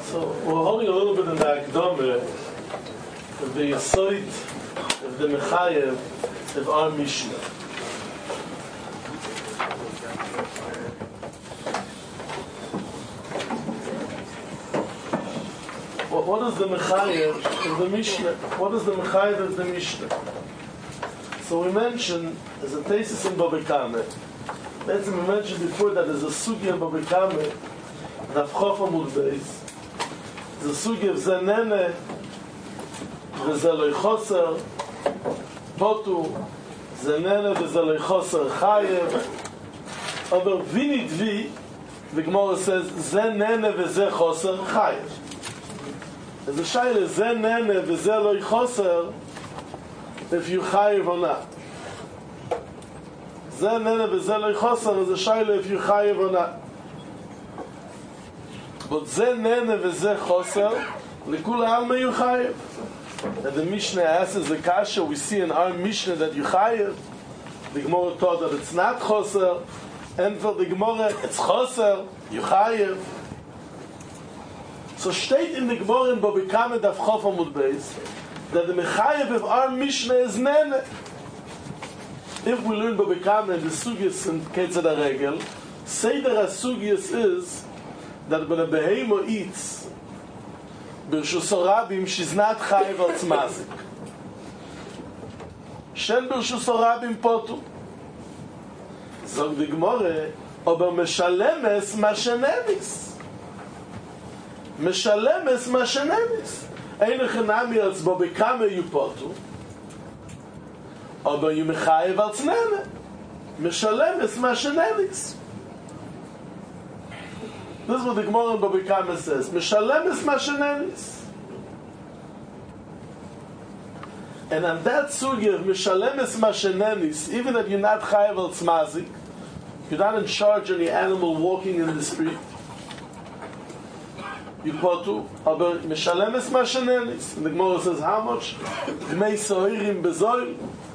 So we're holding a little bit in the Akdome of the Yesoid of the Mechayev of our Mishnah. What is the Mechayev of the Mishnah? What is the Mechayev of the Mishnah? So we mentioned, as a thesis in Baba Kama, we mentioned before that there's a Sugya in Baba Kama, Daf Chof Amud Beis, the Sugya of Zenene, V'zeloi Choser, Potu, Zenene, V'zeloi Choser, Chayev, aber Vinit Vi, the Gemara says, Zenene, V'ze Choser, Chayev. As the Shaila, Zenene, V'zeloi Choser, if you Chayev or not. Zenene, V'zeloi Choser, is the Shaila, if you Chayev or not. But ze nene v'ze choser, l'kula alma you chayev. And the Mishnah asks the kasha, we see in our Mishnah that you chayev. The Gemara taught that it's not choser, and for the Gemara, it's choser, you chayev. So steht in the Gemara in Baba Kama Daf Chof Amud Beis, that the mechayev of our Mishnah is nene. If we learn Baba Kama and the Sugyas and Ketzad HaRegel, Seder HaSugyas is that when a behemoth eats Birshus Rabim, she's not chayiv al tzmazik. Shen Birshus Rabim potu. Zog the Gemara, aber meshalemes ma shenemis. Meshalemes ma shenemis. Eine chenami als Baba Kama you potu, aber you mechayiv al tzmene. Meshalemes ma shenemis. This is what the Gemara in Baba Kama says. Meshalemis mashenenis. And on that sugya of Meshalemis mashenenis, even if you're not chayav al tzmazik, you're not in charge of any animal walking in the street, you potu, aber Meshalemis mashenenis. And the Gemara says, how much? Dmei sohirim bezoil.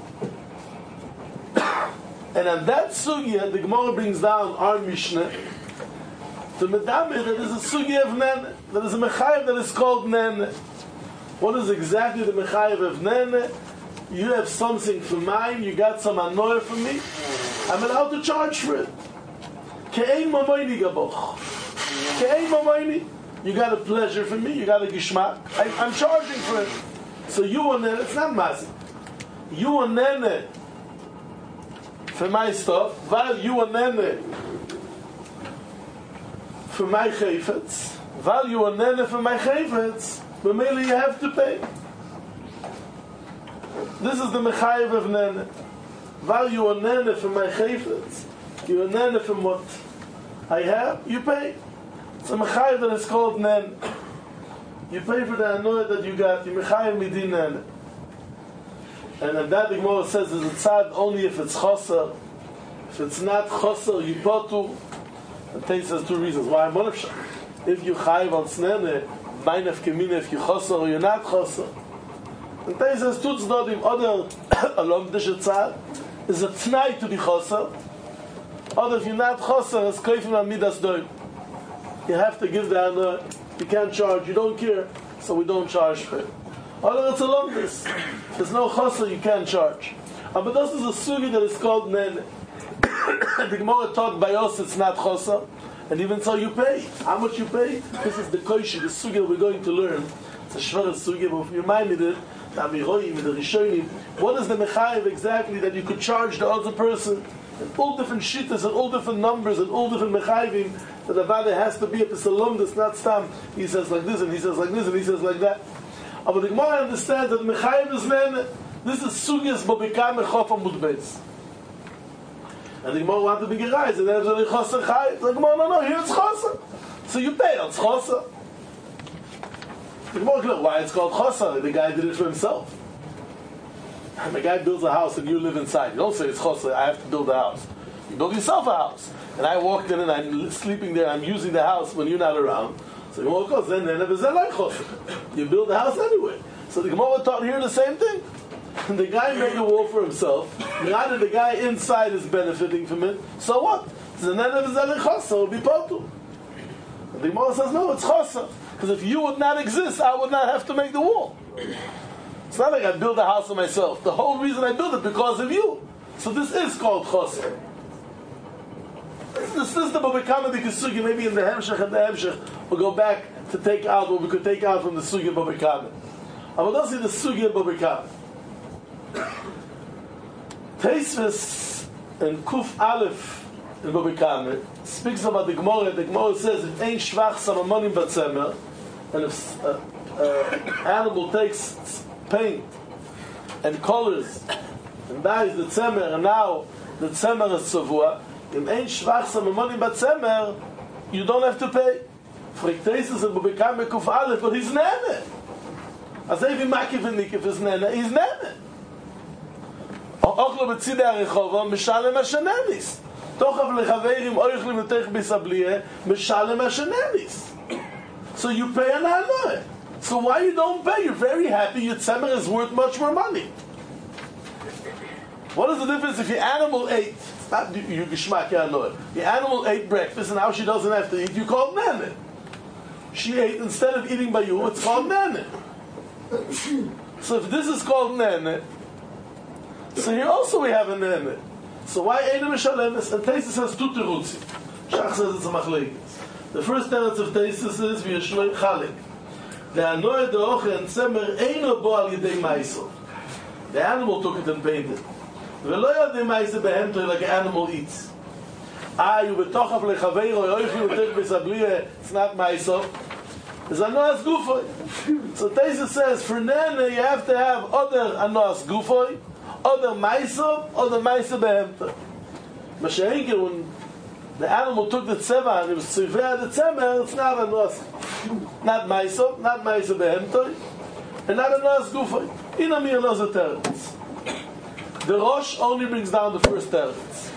And on that sugya, the Gemara brings down our Mishnah, to Medamir, that is a Sugi of Nene, that is a Mechayev that is called Nene. What is exactly the Mechayev of Nene? You have something for mine, you got some annoyer for me, I'm allowed to charge for it. Ke'ein mamayni gaboch. Ke'ein mamayni. You got a pleasure for me, you got a gishmak, I'm charging for it. So you are Nene, it's not mazik. You are Nene for my stuff, while you are Nene for my chayfetz, while you are nene for my chayfetz, but mainly you have to pay. This is the mechayev of nene. While you are nene for my chayfetz, you are nene from what I have, you pay. It's a mechayev that is called nene. You pay for the annoy that you got, you mechayev midin nene. And that the Gemara says is a tzad only if it's choser. If it's not choser, you potu. And Tais has two reasons why I'm one of Shah. If you chayiv on snene, beinef kemine, if you choser or you're not choser. And Tais has two tzdodim. Other along the shetzad is a tnai to be choser. Other if you're not choser, it's koifim amidas doim. You have to give the honor. You can't charge. You don't care, so we don't charge for it. Other it's along this. There's no choser, you can't charge. But this is a sugi that is called nene. The Gemara taught by us it's not chosa, and even so you pay. How much you pay? This is the koishi, the sugya we're going to learn. It's a shver sugya, but if you reminded it, the amiroim, the rishonim, what is the mechayev exactly that you could charge the other person? And all different shittas and all different numbers and all different mechayevim that the vada has to be a pesalom that's not stam. He says like this and he says like this and he says like that. But the Gemara understands that the mechayev is nene. This is sugyas Baba Kama Chof Amud Beis. And the Gemara wanted to be gereized, and then it's only choser chayiv. The Gemara, no, here it's choser. So you pay, it's choser. The Gemara, why it's called choser? The guy did it for himself. And the guy builds a house and you live inside. You don't say it's choser, I have to build a house. You build yourself a house. And I walked in and I'm sleeping there, I'm using the house when you're not around. So the Gemara goes, then never say like choser. You build the house anyway. So the Gemara taught here the same thing. And the guy made a wall for himself. Now that the guy inside is benefiting from it, so what? The nene of his elichos, so it'll be potu. The Gemara says, no, it's chosa. Because if you would not exist, I would not have to make the wall. It's not like I build a house for myself. The whole reason I build it because of you. So this is called chosa. This is the Babakama the Kisugi. Maybe in the Hemshech and the Hemshech we'll go back to take out what we could take out from the Sugi and Babakama. I will not see the Sugi and Babakama. Teisves and Kuf Aleph in Babakama speaks about the Gemara. The Gemara says if ein shvach samamonim batzemer, and if animal takes paint and colors and dyes the tzemer, and now the tzemer is tzavua, if ein shvach samamonim batzemer, you don't have to pay. Friktesis and Babakama Kuf Aleph, but he's nene. As if he makiv and nikif is nene, he's nene. Ochlo b'tzidei הרחוב, משלם השנניס. תוכב לחברים אוכלים לתך ביסבליה, משלם השנניס. So you pay an anoy. So why you don't pay? You're very happy. Your tzemer is worth much more money. What is the difference if your animal ate? Not you geschmack anoy. Your animal ate breakfast, and now she doesn't have to eat. You call nene. She ate instead of eating by you. It's called nene. So if this is called nene, so here also we have a nene. So why Eina Mishalemis? And Taisus has two terutzi. Shach says it's a machlekes. The first teretz of Taisus is v'yeshloi chalik. The anoy de'oche and tzemer eino bo al yidei maiso. The animal took it and painted. V'lo yadei maiso behemtoi like an animal eats. You betochav lechaveiro yoichli utech besabliye. It's not maiso. It's anoas gufoi. So Taisus says for nene you have to have other anoas gufoi, other maiso, other maiso behemtoi. Mashenke when the animal took the tzeva and it was tziveh the tzemer, it's not anoas, not maiso, not maiso behemtoi, and not anoas gufoi. Inami anoas teretz. The Rosh only brings down the first teretz.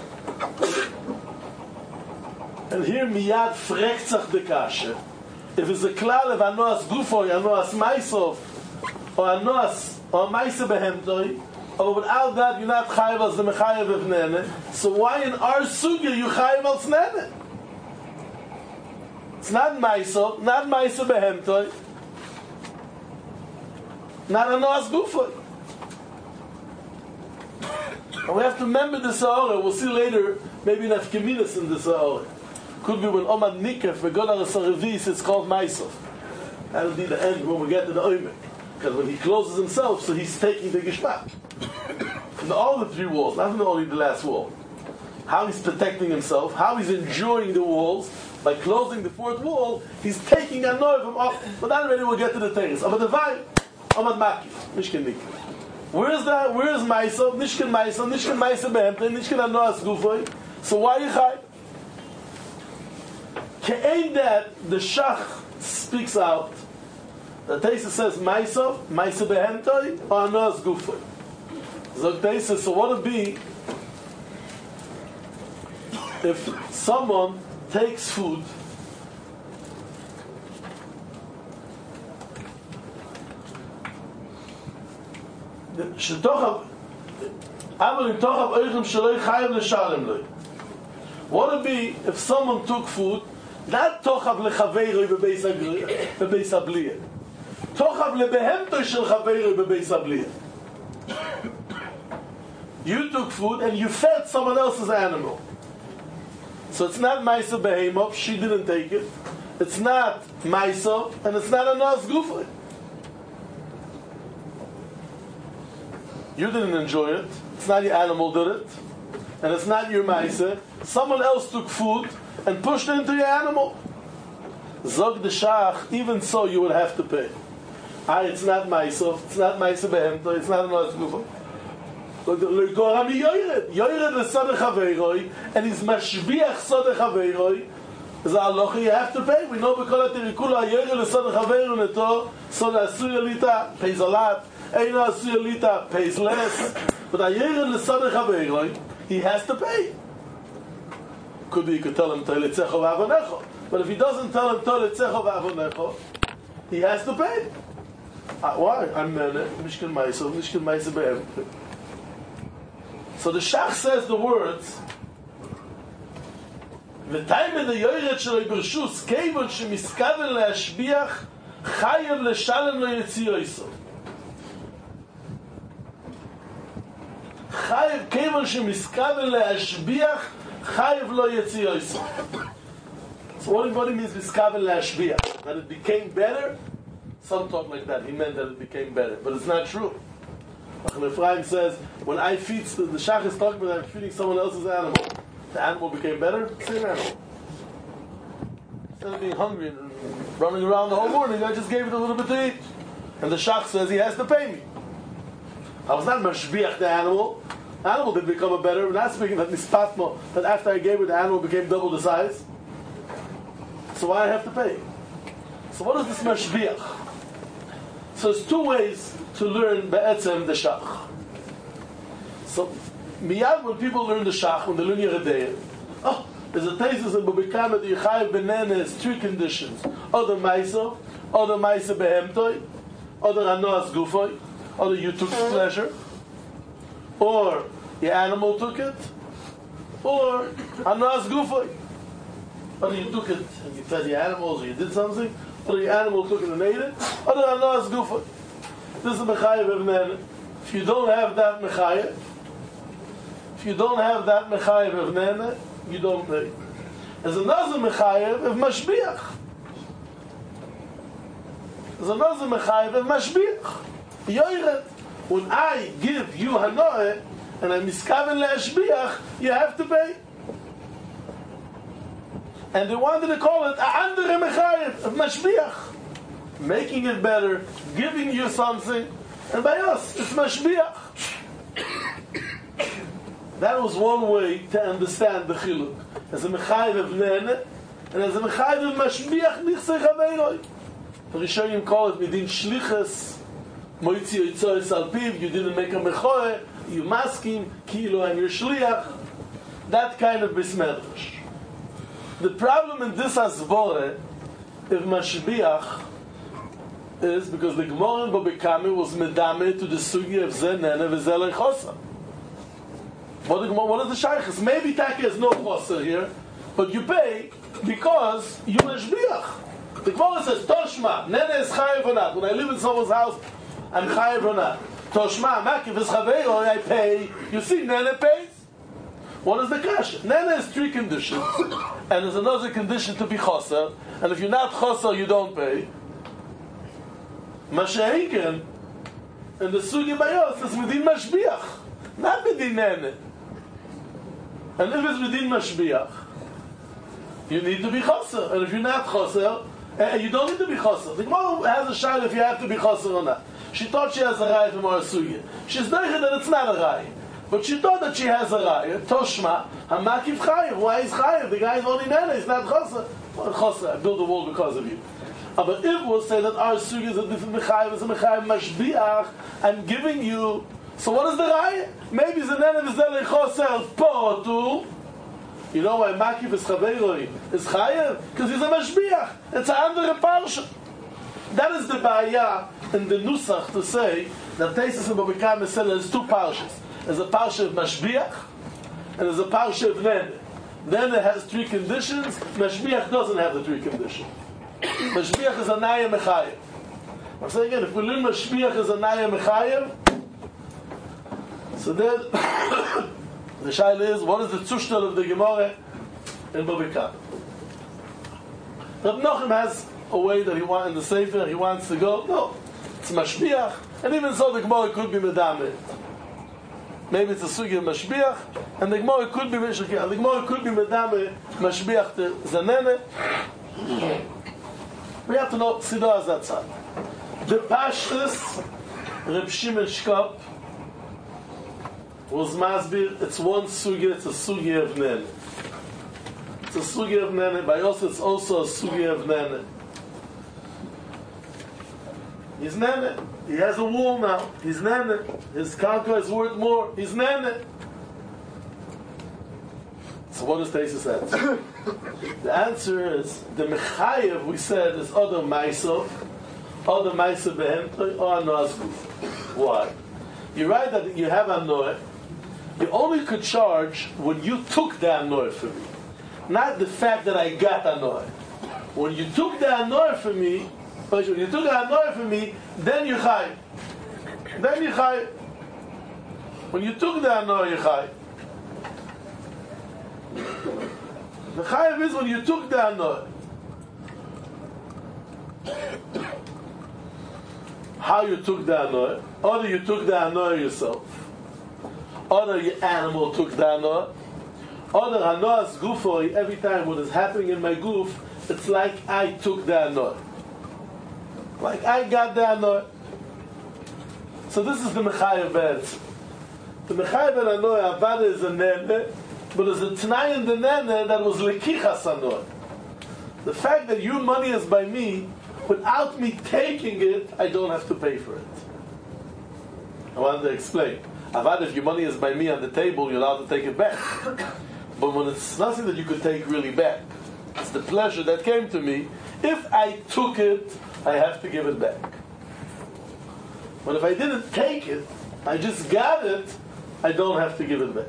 And here miyad frektzach de kashe. If it's a klal of anoas gufoi, anoas maiso, or anoas or maiso behemtoi, or without that you're not chayiv as the mechayiv of nene, so why in our sugya you chayiv as nene? It's not maiso, not maiso behemtoi, not anoas gufoi. And we have to remember the Sa'ora. We'll see later, maybe in Afkeminas in the Sa'ora. Could be when Omad Nikef, when God HaSaravis, it's called Maisov. That'll be the end when we get to the Oimek. Because when he closes himself, so he's taking the Geshmak. From all the three walls, not from only the last wall. How he's protecting himself, how he's enjoying the walls, by closing the fourth wall, he's taking a noise from off. But that already we'll get to the terrace. But the vine, Omad Makif, Mishkin Nikef. Where is that? Where is Maisa? Nishkin Maisa behemte, Nishkin anoas gufoi. So why you chai? Ke'ein that the Shach speaks out. The Teisa says Maisa behemte, or anoas gufoi. So Teisa, so what would be if someone takes food what would be if someone took food not tochav lechaveiro bebeis abliya, tochav lebehemto shel chaveiro bebeis abliya. You took food and you fed someone else's animal, so it's not ma'isa behemov, she didn't take it, it's not ma'isa, and it's not a nas gufa. You didn't enjoy it. It's not your animal did it. And it's not your ma'aseh. Someone else took food and pushed it into your animal. Zog the Shach, even so you would have to pay. It's not ma'aseh. It's not ma'aseh behemto. It's not a noas gufa. L'gorami yoyred. Yoyred l'sodeh chaveiroi. And he's mashbiach sodeh chaveiroi. Is a halacha you have to pay. We know because the Rikula yoyred l'sodeh chaveiroi neto. Sodeh asuyalita pays a lot. Eina asuyalita pays less, but ayerin l'sadeh chaveiroi he has to pay. Could be you could tell him toletzecho v'avonecho, but if he doesn't tell him toletzecho v'avonecho, he has to pay. Why? I'm mishkan ma'isa be'em. So the Shach says the words ותאימן ליוירת שלו ברשוס, כיוון שמסכוון להשביח, חייב לשלם לו יציאו. חייב, כיוון שמסכוון להשביח, חייב לו יציאו. So what it means מסכוון להשביח? That it became better? Some talk like that. He meant that it became better. But it's not true. Rachel Ephraim says, when I feed, the Shach is talking about I'm feeding someone else's animal. The animal became better? Same animal. Instead of being hungry and running around the whole morning, I just gave it a little bit to eat. And the Shach says he has to pay me. I was not mashbiach the animal. The animal did become a better. We're not speaking that mispatmo, that after I gave it, the animal became double the size. So why I have to pay? So what is this mashbiach? So there's two ways to learn be'etzem the Shach. So miyad, when people learn the Shach, when they learn Yeredeya, there's a thesis in Bubikam that Yechayev Benene has three conditions. Other Maisa Behemtoi, other Anoas Gufoi, other you took pleasure, or the animal took it, or Anoas Gufoi. Or you took it and you fed the animals, or you did something, or the animal took it and ate it, or the Anoas Gufoi. This is Mechayev Benene. If you don't have that Mechayev, you don't pay. There's another mechayev of mashbiach. Yoyred. When I give you hanoeh and I'm miskaven le'ashbiach, you have to pay. And they wanted to call it a andere mechayev of mashbiach, making it better, giving you something, and by us it's mashbiach. That was one way to understand the chiluk. As a mechayev of nene, and as a mechayev of mashbiach nichsei chaveiroi. The Rishonim call it midin shlichus, moitzi oitzois alpiv, you didn't make a mechoeh, you maskim, kilo and your shliach. That kind of bismedrash. The problem in this asvore of mashbiach is because the Gemara in Bobekame was medame to the sugi of ze nene v'ze lechosa. What is the shaykhs? Maybe Taki has no choser here, but you pay because you mashbiach. The Gemara says, Toshma, nene is chayev or not. When I live in someone's house, I'm chayev or not. Toshma, makiv is chaveiro, I pay. You see, nene pays. What is the kasha? Nene has three conditions, and there's another condition to be choser, and if you're not choser, you don't pay. Masha'inken, and the sugi bayos is within mashbiach, not within nene. And if it's within mashbiach, you need to be choser. And if you're not choser, you don't need to be choser. The Gemara has a shayla if you have to be choser or not. She thought she has a raya from our sugi. She's neichad that it's not a raya. But she thought that she has a raya. Toshma, hamakiv chayiv. Why is chayiv? The guy is only nene, he's not choser. Well, choser, I built a wall because of you. But if we'll say that our sugi is a different mechayiv, it's a mechayiv mashbiach, I'm giving you. So what is the raya? Maybe the nene is there choser potu. You know why makiv is chaveiroi is chayiv? Because he's a mashbiach. It's a andere parsha. That is the ba'aya in the nusach to say that Teisus and Bobekam said there's two parshas. There's a parsha of mashbiach and there's a parsha of nene. Nene has three conditions. Mashbiach doesn't have the three conditions. Mashbiach is a naya mechayev. I'm saying again, if we learn mashbiach is a naya mechayev, so then the shaila is, what is the zushtel of the Gemara in Bobekam? Reb Nochem has a way that he wants in the Sefer, he wants to go. No, it's mashbiach, and even so the Gemara could be medame. Maybe it's a sugi of mashbiach, and the Gemara could be meshakir. The Gemara could be medame mashbiach to zanene. We have to know Siddha as that side. The Pashtus, Reb Shimon Shkop, was masbir. It's one sugi. It's a sugi of nene. It's a sugi of nene. By us, it's also a sugi of nene. He's nene. He has a wall now. He's nene. His conquer is worth more. He's nene. So what does Teisus answer? The answer is the mechayev we said is other ma'aseh behemtoi or anoas guf. Why? You write that you have anoah. You only could charge when you took the anoah for me. not the fact that I got anoy. When you took the anoy from me, then you chai. Then you chai. When you took the anoy, you chai. The chayav is when you took the anoy. How you took the anoy? Either you took the anoy yourself, or your animal took the anoy, or anoy's gufo. Every time what is happening in my goof, it's like I took the anoy, like I got the anoy. So this is the mechayev beretz. The mechayev anoy avada is a nene, but there's a t'nai in the nene that was lekichas anoy. The fact that your money is by me, without me taking it, I don't have to pay for it. I wanted to explain. Avad, if your money is by me on the table, you're allowed to take it back. But when it's nothing that you could take really back, it's the pleasure that came to me. If I took it, I have to give it back. But if I didn't take it, I just got it, I don't have to give it back.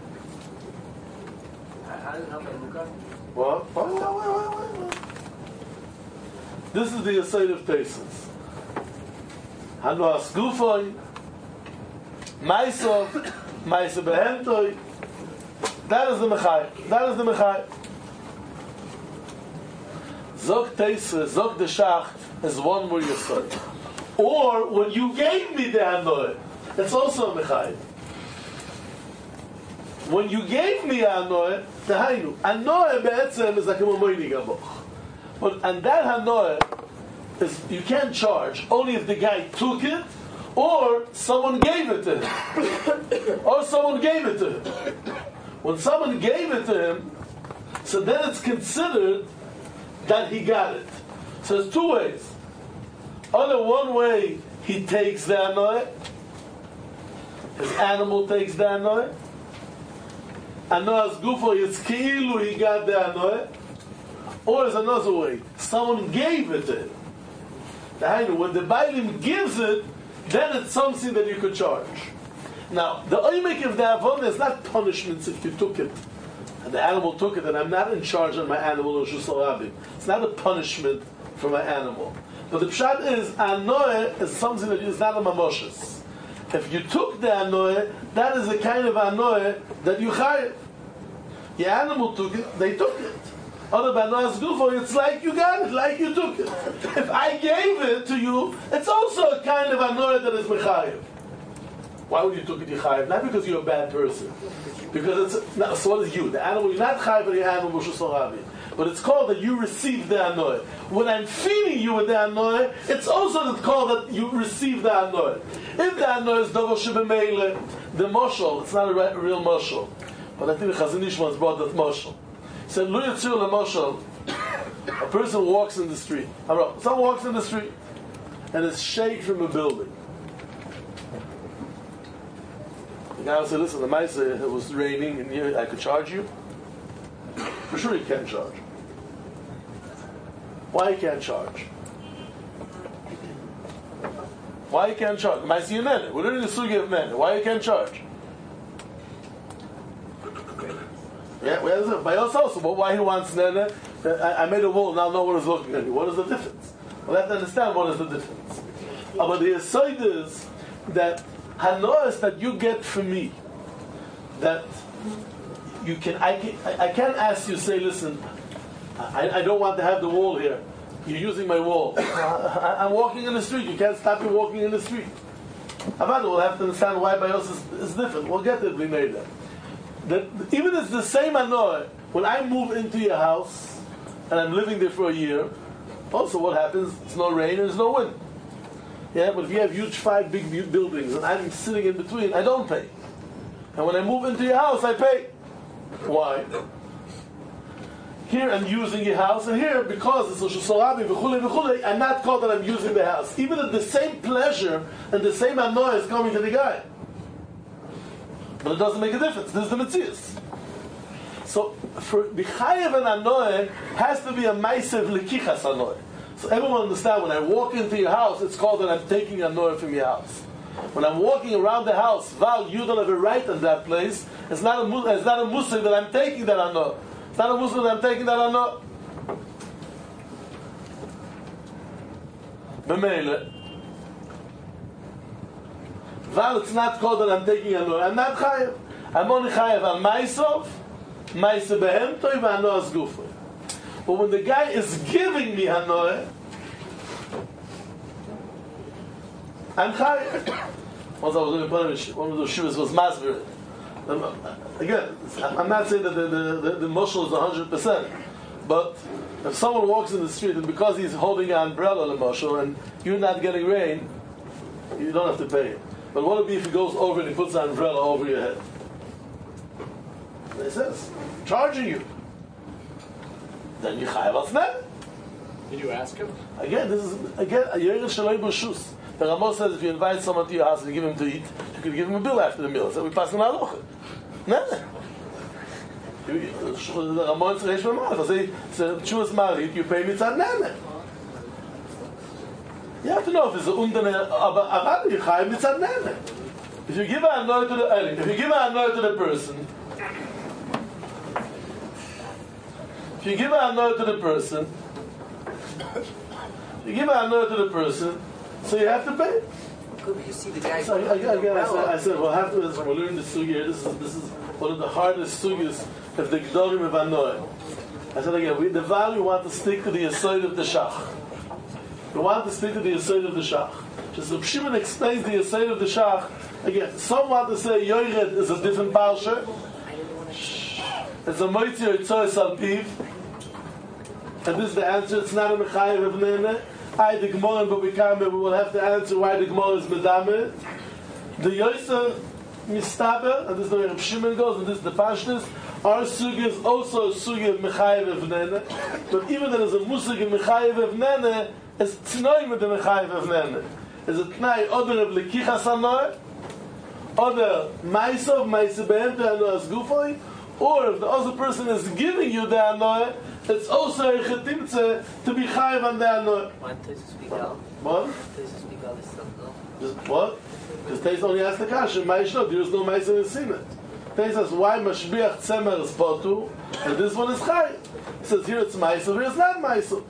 What? What? This is the aside of Tesis. Hanoas Gufoy, Maisov, Maisa Behentoy. That is the Mechai. That is the Mechai. Zog Tesis, Zog the Shacht is one more Yesod. Or when you gave me the Hanoy, it's also a Mechai. When you gave me Hanoy, the Hainu. Hanoy be'etzem is like a Momoini Gaboch. But and that hanoah is you can't charge only if the guy took it or someone gave it to him. Or someone gave it to him. When someone gave it to him, so then it's considered that he got it. So there's two ways. Either one way he takes the hanoah, his animal takes the hanoah. Hanoah's gufo is ki'ilu he got the hanoah. Or is another way. Someone gave it to him. When the Bailim gives it, then it's something that you could charge. Now, the oimek of the avon is not punishments if you took it. And the animal took it, and I'm not in charge of my animal or shusalabim. It's not a punishment for my animal. But the pshat is, anoeh is something that is not a mamoshes. If you took the anoeh, that is a kind of anoeh that you chayev. Your animal took it, they took it. Other banoas gufo, it's like you got it, like you took it. If I gave it to you, it's also a kind of anoah that is mechayev. Why would you took it yechayev? Not because you're a bad person. Because it's not, so what is you? The animal, you're not chayev for the animal b'shusorabi. But it's called that you received the anoah. When I'm feeding you with the anoah, it's also called that you receive the anoah. If the anoah is dovo shebemeile, the moshel, it's not a real moshel. But I think the Chazon Ish once brought that moshel. He said, Lu Yitzir L'moshel, a person walks in the street. Someone walks in the street and is shake from a building. The guy will say, listen, the Maisa, it was raining and I could charge you? For sure you can't charge. Why you can't charge? Why you can't charge? Maisa Yemen. We're learning the Sugi of men. Why you can't charge? Yeah, by yourself. So why he wants nene? I made a wall. Now no one is looking at me. What is the difference? We'll have to understand what is the difference. But the aside is that hanoas that you get from me, that you can. I can't ask you. Say, listen, I don't want to have the wall here. You're using my wall. I'm walking in the street. You can't stop me walking in the street. We'll have to understand why by us is different. We'll get it. We made that. Even if it's the same anoah, when I move into your house and I'm living there for a year, also what happens? It's no rain and there's no wind. Yeah, but if you have huge 5 big buildings and I'm sitting in between, I don't pay. And when I move into your house, I pay. Why? Here I'm using your house, and here, because it's a shusarabi, v'chule, I'm not called that I'm using the house. Even if the same pleasure and the same anoah is coming to the guy. But it doesn't make a difference. This is the Metzias. So, for B'chayev and Anoeh, has to be a Maisev Lekichas Anoeh. So everyone understand, when I walk into your house, it's called that I'm taking Anoeh from your house. When I'm walking around the house, Val, you don't have a right in that place, it's not a musik that I'm taking that Anoeh. It's not a Muslim that I'm taking that or not. B'meile. While it's not called that I'm taking a noah, I'm not chayev. I'm only chayev on myself, Maise behemtoi v'anoas gufoi. But when the guy is giving me hanoah, I'm chayev. Once I was doing one of those shivas was masber. Again, I'm not saying that the moshel is 100%, but if someone walks in the street and because he's holding an umbrella, the moshel, and you're not getting rain, you don't have to pay it. But what would it be if he goes over and he puts an umbrella over your head? It says, charging you. Then you chayav al tznen. Did you ask him? Again, this is a yerev shaloi b'shus. The Ramos says if you invite someone to your house and you give him to eat, you could give him a bill after the meal. So we pass an halacha. No. The Ramos reish v'mal. Say, Chuas Marit, you pay mitzad nene. You have to know if it's a undane, aber you chayav mitzad nene. If you give a hanoah to the person, if you give a hanoah to the person, so you have to pay. You see the guy. So again, I said, we'll have to. We're learning the sugya. This is one of the hardest sugyas of the gedolim of hanoah. I said again, the value want to stick to the yesod of the shach. We want to stick to the yesod of the shach. Just Reb Shimon explains the yesod of the shach. Again, some want to say yored is a different parsha. It's a moitzi oitzoy salpiv. And this is the answer. It's not a mechayev of nene. The Gemara in Babikame, we will have to answer why the Gemara is medame. The Yosef mistaber, and this is the way Reb Shimon goes, and this is the Pashtus. Our sugi is also a sugi of mechayev of nene. But even there is a musig of mechayev of nene, it's tnoim with the mechayev of nene. It's a tnai other of lekichas hanoah, other maisov, maisebehen, hanoah's gufoi, or if the other person is giving you the hanoah, it's also a chetimtze to be chayiv on the hanoah. What? What? Because Teis only asks the kasha, Maishno, there is no Maisa in Sinat. Teis says, why Mashbiach Tzemer is Potu, and this one is chayiv? He says, here it's Maisa, here it's not Maisa.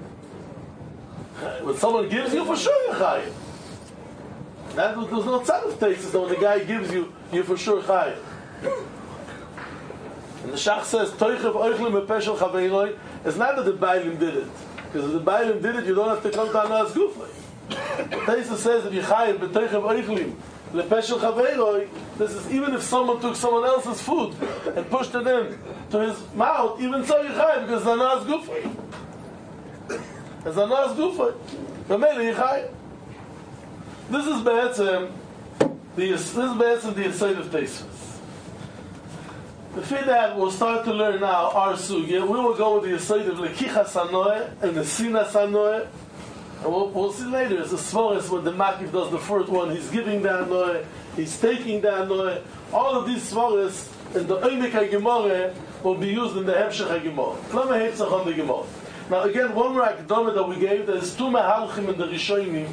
When someone gives you, for sure you're chayiv. There's no tzad of Teis, so when the guy gives you, you're for sure chayiv. And the Shach says, Toichev oichlim mepeshel chaveiroi, it's not that the Bailim did it. Because if the Bailim did it, you don't have to come to Hanoah's Gufay. Taisa says, if you chayiv b'toichev oichlim lepeshel chaveiroi, this is even if someone took someone else's food and pushed it in to his mouth, even so you chayiv, because it's Hanoah's Gufay. It's Hanoah's Gufay. B'meili you chayiv. This is be'etzem the Yesod of Teisvus. Before that, we'll start to learn now our sugya. We will go with the Yesod of Lekichas hanoah and the Sinas hanoah. And we'll see later, it's a Svaris when the Makif does the first one. He's giving the hanoah, he's taking the hanoah. All of these Svaris in the Oimek HaGemorah will be used in the Hemshech HaGemorah. Klama Heitzach on the Gemorah. Now again, one more akdama that we gave, there's two Mehalchim in the Rishonim.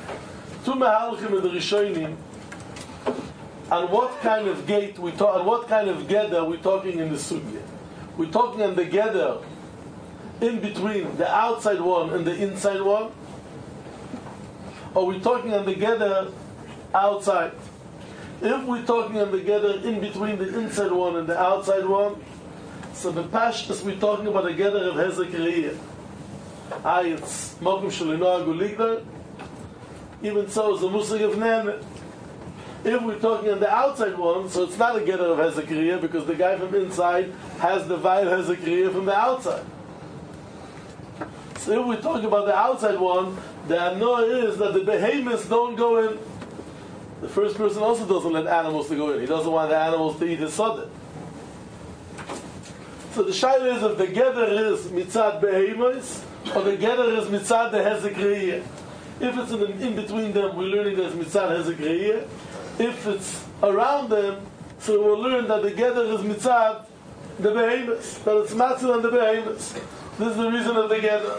And what kind of gate we talk, and what kind of gather we talking in the sugya? We're talking on the gather in between the outside one and the inside one, or we're talking on the gather outside. If we're talking on the gather in between the inside one and the outside one, so the pashtus we're talking about the gather of Hezek Re'iyah. It's Mokum Shalinoah Guligdar. Even so is the Musig of Nene. If we're talking on the outside one, so it's not a getter of Hezekriya because the guy from inside has the Vail Hezekriya from the outside. So if we're talking about the outside one, the hanoah is that the behemoths don't go in. The first person also doesn't let animals to go in. He doesn't want the animals to eat his sodeh. So the shayla is if the getter is mitzad behemoths or the getter is mitzad the Hezekriya. If it's in between them, we're learning there's mitzad Hezekriya. If it's around them, so we'll learn that the gather is mitzad the behemoths, that it's matzah on the behemoths. This is the reason of the gather.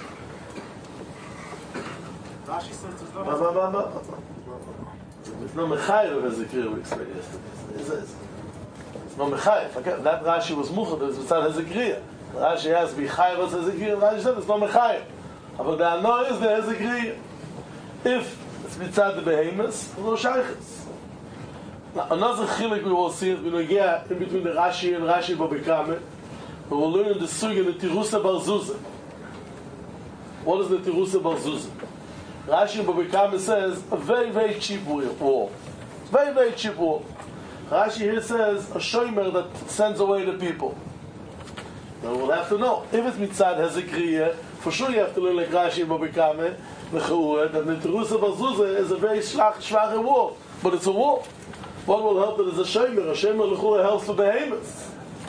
Rashi says it's not. It's not mechayev as a clear we explained yesterday. It's No mechayev. That Rashi was muchad. It's mitzad hezekriya. Rashi has to be chayev as hezekriya. Rashi said it's no mechayev. But the ano is the hezekriya. If it's mitzad the behemoths, no shaychus. Now another chilik we will see is when we get in between the Rashi and Rashi Babikame, we will learn the sugi the Tirusa Bar Zuzah. What is the Tirusa Bar Zuzah? Rashi Babikame says a very, very cheap wall. Very, very cheap wall. Rashi here says a shomer that sends away the people. Now we'll have to know. If it's mitzad hezekriya, for sure you have to learn like Rashi Babikame, that the Tirusa Bar Zuzah is a very schwache wall. But it's a wall. What will help that is a shomer? A shomer l'chura helps for behemoths.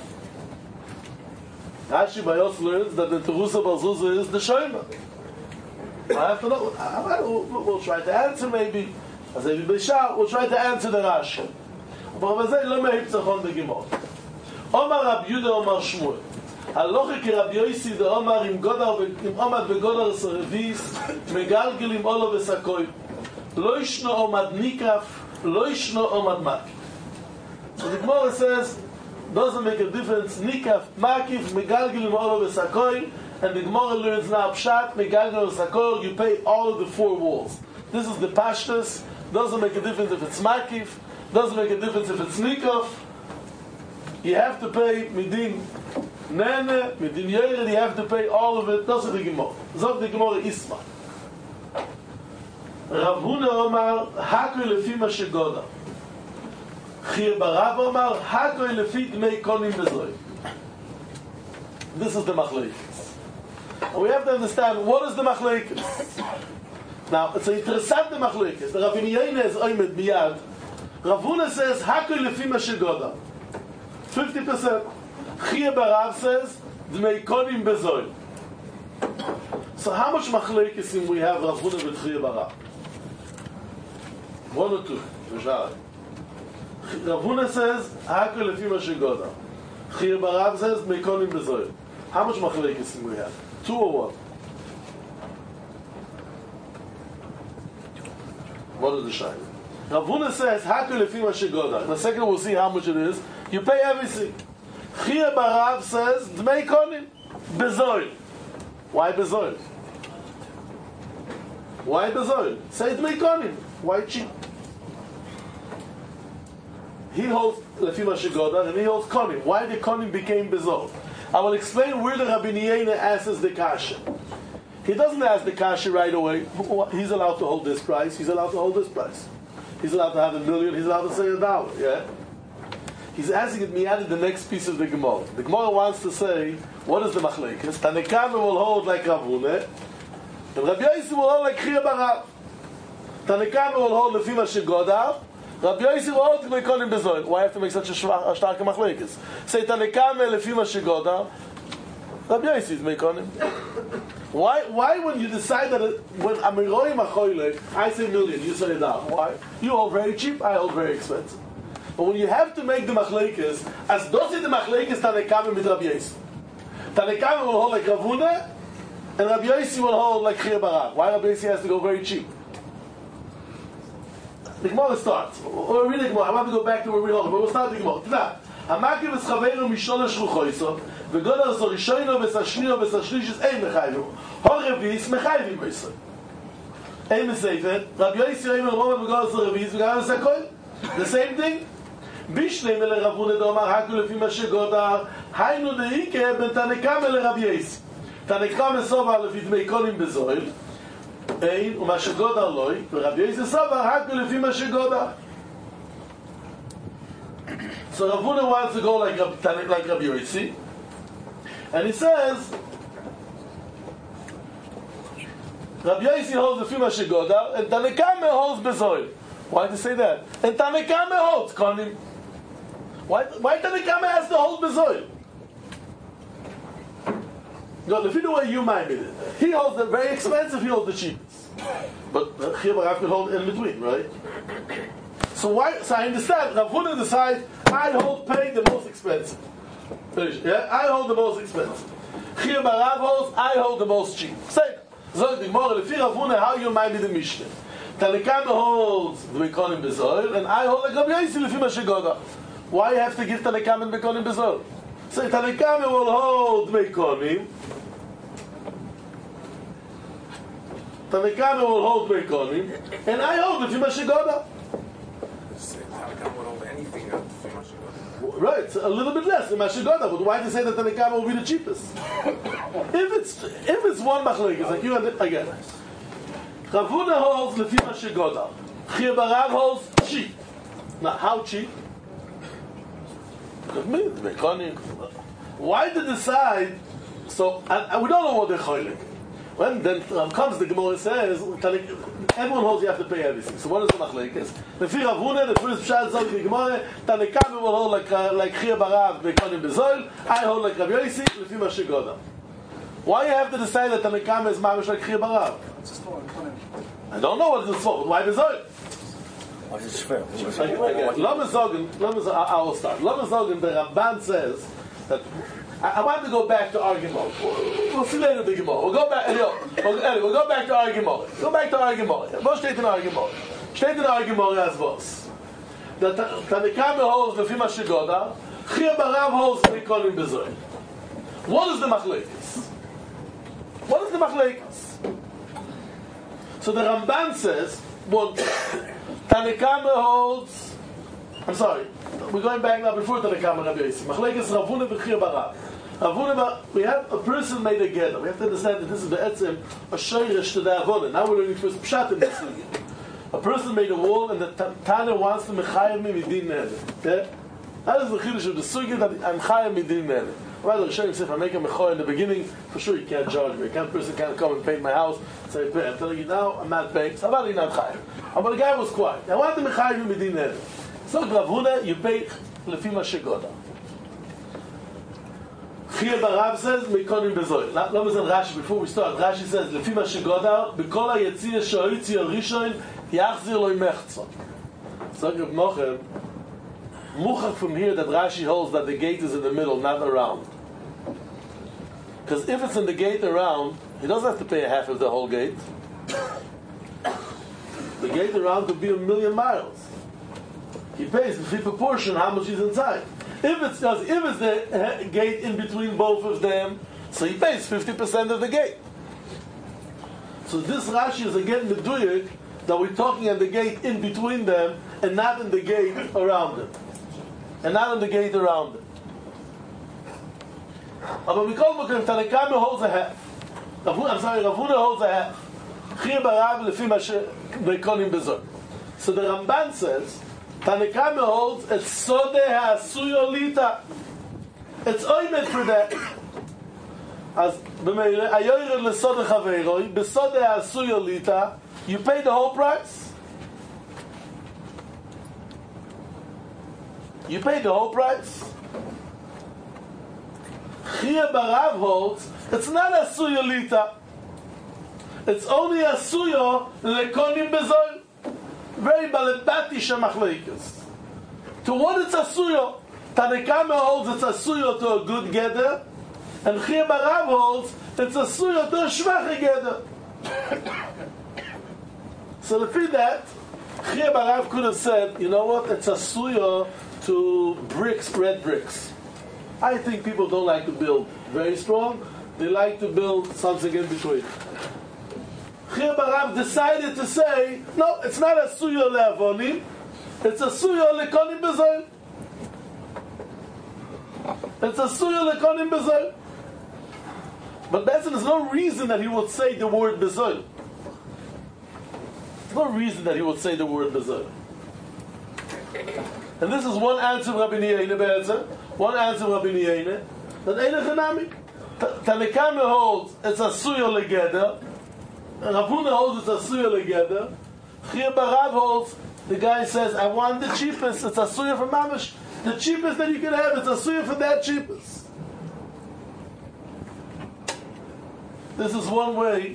Rashi Bayos learns that the Tirusa Bar Zuzah is the shomer. I have to know. We'll try to answer maybe. As Evi Bishar, we'll try to answer the Rashi. But Rabbi לא מהפצחון בגימור. אומר רב יהודה אומר שמואל. הלוכי כרבי יוסי דאמר אם עומד בגודל סרביס, מגלגל עם אולו וסקוי. לא ישנו עומד ניקף, לא ישנו עומד מקיף. So the Gemara says, doesn't make a difference, nikaf, makif, megalgil im olo v'sakoi, and the Gemara learns now pshat, megalgil v'sakoi, you pay all of the four walls. This is the pashtus, doesn't make a difference if it's makif, doesn't make a difference if it's nikaf. You have to pay midin nene, midin yered, you have to pay all of it. That's the Gemara. Zog the Gemara Isma. Rav Huna Omar, hakoi lefi ma shegoda. Chir Barav Omar, hakoi lefi dmei konim bezoy. This is the machlekes. And we have to understand what is the machlekes. Now, it's an interessant machlekes. The Rabbi Yehuda is oimed miyad. Rav Huna says, hakoi lefi ma shegoda. 50%. Chir Barav says, dmei konim bezoy. So how much machlekes we have Rav Huna with Chir Barav? One or two. Rav Huna says, hakol lefi ma shegoda. Chir Barav says, meikonim bezoy. How much machlekes we have? Two or one? What is the shayla? Rav Huna says, hakol lefi ma shegoda. In a second we'll see how much it is. You pay everything. Chir Barav says, meikonim bezoy. Why bezoy? Why bezoy? Say meikonim. Why cheap? He holds lefi ma shegoda and he holds konim. Why the konim became bezol? I will explain where the Rabbi Yehuda asks the kasha. He doesn't ask the kasha right away. He's allowed to hold this price. He's allowed to hold this price. He's allowed to have $1 million. He's allowed to say $1. Yeah. He's asking it miyad the next piece of the Gemara. The Gemara wants to say, what is the machlekes? Tanekama will hold like Rav Huna, and Rabbi Yossi will hold like Chir Barav. Tanekama will hold lefi ma shegoda. Rabbi Yossi will hold meikonim bezoy. Why have to make such a starke machlekes? Say Tanekama lefi ma shegoda. Rabbi Yossi is meikonim. Why when you decide that when Amiroim achoylek, I say $1 million, you say $1. Why? You hold very cheap, I hold very expensive. But when you have to make the machlekes, as does it the machlekes Tanekama with Rabbi Yossi. Tanekama will hold like Rav Huna, and Rabbi Yossi will hold like Chir Barav. Why Rabbi Yossi has to go very cheap? The Gemara starts. We're reading the Gemara. I want to go back to where we hold, but we'll start the Gemara. Tna, Hamakiv es chaveru misholosh ruchoiso, v'godar so rishoino v'sashnio v'sashlishis ein mechayvu. Horevis mechayvim v'yisrael. Ein meseifer, Rabbi Yossi reim el-Roma v'godar so revis v'godar so sakol. The same thing. Bishleim ele Rav Huna d'omar haku lefi ma shegodar, haynu de'ike ben Tanekama ele Rabbi Yossi. Tanekama sovar lefi dmei konim bezoil, ein ומה שגודar loi, ורבי יוסי סבר hakol lefi ma shegodar. So Rav Huna wants to go like Rabbi Yossi, and he says, Rabbi Yossi holds lefi ma shegodar, and Tanekama holds bezoil. Why did he say that? And Tanekama holds konim. Why Tanekama has to hold bezoil? No, if you know where you mind it, he holds the very expensive, he holds the cheapest. But Chir Barav can hold in between, right? So I understand. Rav Huna decides, I hold paying the most expensive. Yeah? I hold the most expensive. Chir Barav holds, I hold the most cheap. Say, Zog the Gemara, lefi Rav Huna, how you mind the Mishnah? Tanekama holds the meikonim bezoil, and I hold like Rabbi Yossi lefi ma shegoda. Why you have to give Tanakam and Mekonim Bezol? So Tanakam will hold Mekonim. Tanakam will hold Mekonim, and I hold Lefim HaShegoda. Tanakam would hold anything up to Lefim HaShegoda. Right, so a little bit less than Mashigoda, but why to say that Tanakam will be the cheapest? If it's one machlekes, like you again. Rav Huna holds Lefim HaShegoda. Chiyah Barav holds cheap. Now, how cheap? Why to decide? So, and we don't know what they're choiling. When then comes the Gemara says, everyone holds you have to pay everything. So what is the machlekes? Lefi Rav Huna, the first pshat zog the Gemara, Tanakam will hold like Chiyah Barav Mekonim Bezoil. I hold like Rav Yosi, Lefim HaShegoda. Why you have to decide that Tanakam is mamish like Chiyah Barav? I don't know what it's for. Why Bezoil? Why is it fair? I will start. Lama Zogan, the Ramban says that I want to go back to argument. We'll see later the Gemara. We'll go back. We'll go back to argument. Go back to argument. What steht in argument? Steht in argument as was. That Tanakam holds Lefim HaShegoda, Chiyah Barav holds Mekonim Bezoil. What is the machlekes? What is the machlekes? So the Ramban says, one, Tanakam holds. I'm sorry. We're going back now before Tanakam and Rabbi Yosi. Machlekes Rav Huna v'Chiyah Barav. We have a person made a gather. We have to understand that this is the etzem a shayrish to the avona. Now we're learning first pshat in this thing. A person made a wall, and the Tana wants to mechayim midin neder. Okay, that is the chiddush of the sugi that I'm chayim midin neder. Right, the Rishonim say if I make a mechoy in the beginning, for sure you can't charge me. A person can't come and paint my house. Say, I'm telling you now, I'm not paying. So how about not chayim? But the guy was quiet. I want to mechayim midin neder. So Rav Huna, you pay Lefim HaShegoda. Chiyah Barav says, Mekonim Bezoil. Let me say Rashi before we start. Rashi says, Lefim HaShegoda, B'kol HaYetziyah Sho'itzi Al-Rishon, Yachzir Lo Mechzon. So Rav Nochem, Muchach from here that Rashi holds that the gate is in the middle, not around. Because if it's in the gate around, he doesn't have to pay half of the whole gate. The gate around could be 1,000,000 miles. He pays the proportion how much is inside. If it's the gate in between both of them, so he pays 50% of the gate. So this Rashi is again the duyik that we're talking at the gate in between them and not in the gate around them. And not in the gate around them. But we call it Tanakam holds a half. Rav Huna holds a half. Chiyah Barav Lefim Mekonim Bezoil. So the Ramban says, Tanakam holds it's Sodeh HaSuyo Lita. It's oimed for that. As b'meile ayoyred leSodeh Chaveiroi b'Sodeh HaSuyo Lita, you pay the whole price. You pay the whole price. Chiyah Barav holds it's not HaSuyo Lita. It's only HaSuyo Lekonim Bezoil. Very balabati shemachleikas. To what it's asuyo? Tanakam holds it's asuyo to a good gather, and Chiyah Barav holds it's asuyo to a shvach gather. So to that, Chiyah Barav could have said, you know what? It's asuyo to bricks, red bricks. I think people don't like to build very strong. They like to build something in between. Chiyah Barav decided to say, no, it's not a suyo le'avonim, it's a suyo le'konim bezoil. It's a suyo le'konim bezoil. But there's no reason that he would say the word bezoil. There's no reason that he would say the word bezoil. And this is one answer of Rabbi Yehuda be'etzem, one answer of Rabbi Yehuda, that Eilech Hanami. Tanakam holds it's a suyo le'geder, Rav Huna holds it's asuya together. Chiyah Barav holds, the guy says, I want the cheapest, it's asuya for mamash. The cheapest that you can have, it's asuya for that cheapest. This is one way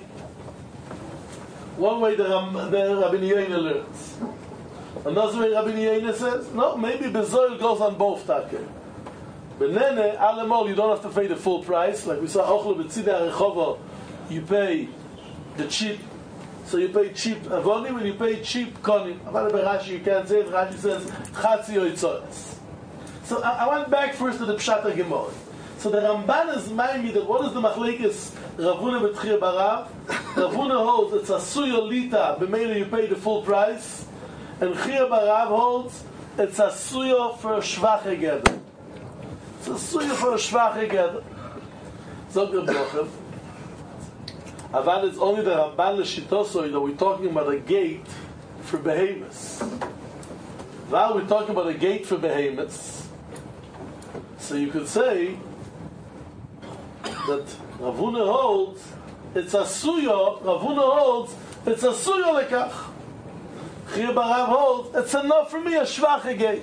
the Rabbi Yehuda learns. Another way Rabbi Yehuda says, no, maybe Bezoil goes on both taken. Benene, alemol, you don't have to pay the full price. Like we saw, Ochlo B'tzidei HaRechova, you pay the cheap, so you pay cheap avonim and you pay cheap konim. But Rashi you can't say it. Rashi says chatzi oitzoyas. So I went back first to the Pshat HaGemorah. So the Ramban is reminding me that what is the Machlekes Rav Huna B'Tchir Barav? Rav Huna holds it's a suyo lita, b'meila you pay the full price, and Chir Barav holds it's a suyo for a shvach egeder. It's a suyo for a shvach egeder. Zog Reb Nochem. Avad it's only the Ramban L'Shitosoi that we're talking about a gate for behemoths. Now we're talking about a gate for behemoths. So you could say that Rav Huna holds it's a suyo. Rav Huna holds it's a suyo lekach. Chir Barav holds it's enough for me a shvache gate.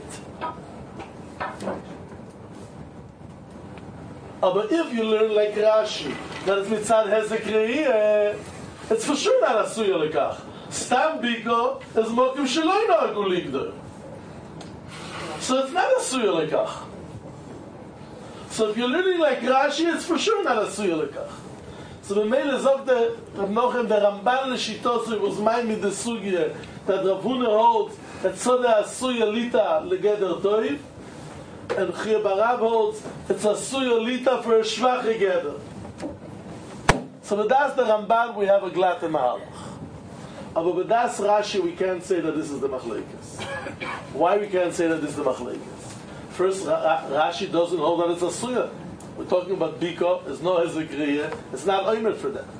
But if you learn like Rashi that it's mitzad hezek re'iyeh, it's for sure not a suyo lekach. Stam biko is mokim sheloi na'agu ligdor. So it's not a suyo lekach. So if you're learning like Rashi, it's for sure not a suya lekach. So the Meile sagt the Rav Nochem, the Ramban L'Shitosoi was mine with the sugya that Rav Huna holds that so the suya lita legeder toiv, and Chir Barav holds it's a suya lita for a shvach egeder. So with das the Ramban we have a glat mahalach. But with das Rashi we can't say that this is the machlekes. Why we can't say that this is the machlekes? First, Rashi doesn't hold that it's a suya. We're talking about biko. There's no hezekriya. It's not oimer for that.